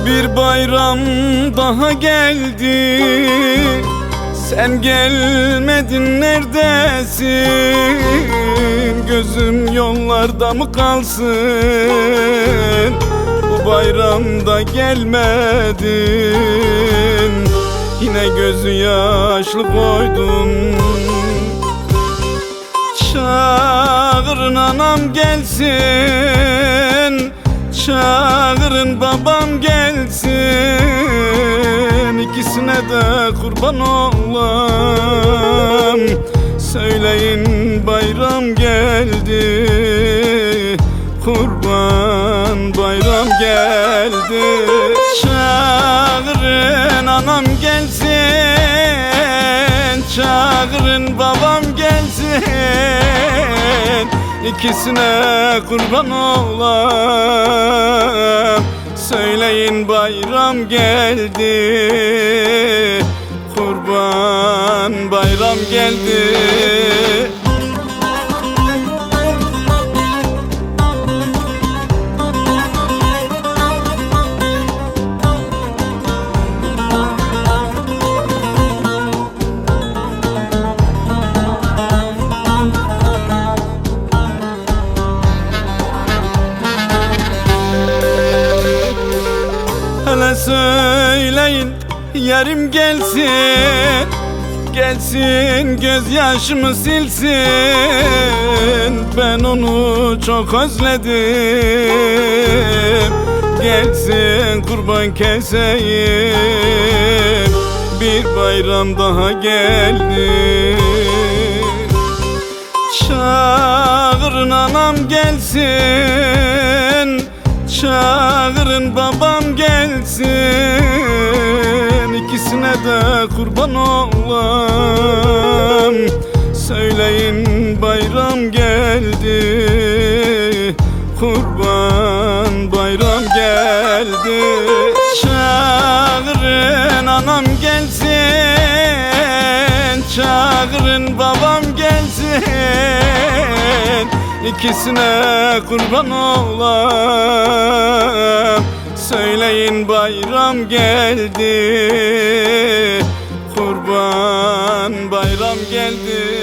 Bir bayram daha geldi, sen gelmedin, neredesin? Gözüm yollarda mı kalsın? Bu bayramda gelmedin, yine gözü yaşlı koydun. Çağırın anam gelsin, çağırın babam gelsin, İkisine de kurban olam. Söyleyin bayram geldi, kurban bayram geldi. Çağırın anam gelsin, çağırın babam gelsin, İkisine kurban olam. Söyleyin bayram geldi, kurban bayram geldi. Hele söyleyin yarim gelsin, gelsin gözyaşımı silsin. Ben onu çok özledim, gelsin kurban keseyim. Bir bayram daha geldi. Çağırın anam gelsin, çağırın babam gelsin, İkisine de kurban olam. Söyleyin bayram geldi, kurban bayram geldi. Çağırın anam gelsin, çağırın babam gelsin, İkisine kurban olam. Söyleyin bayram geldi, kurban bayram geldi.